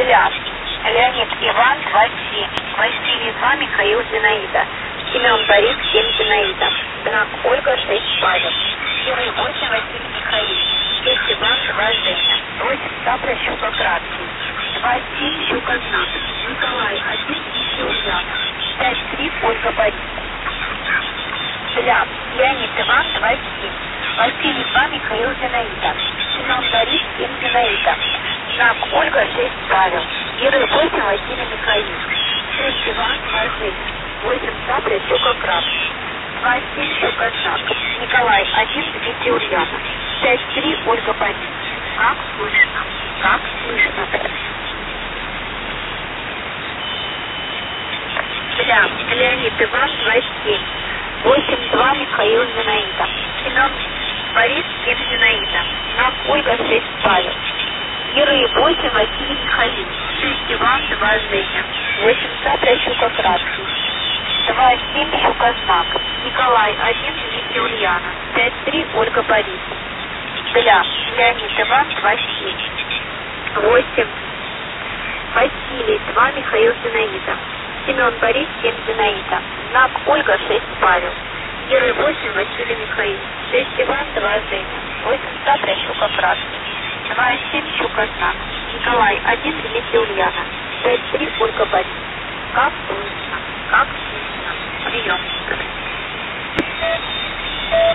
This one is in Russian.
Беляш, Леонид Иван, 27, Василий 2, Михаил Зинаида, Семен Борис, 7, Зинаида, знак Ольга, 6, Павел, Серый 8, Василий Михаил, 6, Иван, 2, Женя, 8, Сапра, Щука, Краткий, 2, 7, Щука, знак, Николай, 1, Нищий, Ульяна, 5, 3, Ольга, Борис, Беляш, Леонид Иван, 27, Василий 2, Михаил Зинаида, Семен Борис, 7, Зинаида, знак Ольга, 6, Павел, Герой 8, Василий Михаил, 6, Иван, 2, Женя, 8, Сапля, Щука, Краб, 2, 7, Щука, знак, Николай, 1, Дмитрий, Ульяна, 5, 3, Ольга, Борис. Как слышно? Как слышно? Беляш, Леонид Иван, 27, 8, 2, Михаил Зинаида, Семен Борис, 7, Зинаида, знак Ольга, 6, Павел, Герой 8, Василий Михаил, 6, Иван, 2, Женя, 8, Сапля, Щука, Краткий, 2, 7, Щука, знак, Николай, 1, Дмитрий, Ульяна, 5, 3, Ольга, Борис, Беляш, Леонид Иван, 27, 8, Василий 2, Михаил Зинаида, Семен Борис, 7, Зинаида, знак Ольга, 6, Павел, Герой 8, Василий Михаил, 6, Иван, 2, Женя, 8, Сапля, Щука, Краткий, 2, 7, Щука, знак, Николай, 1, Дмитрий, Ульяна, 5, 3, Ольга, Борис. Как слышно? Как слышно? Прием.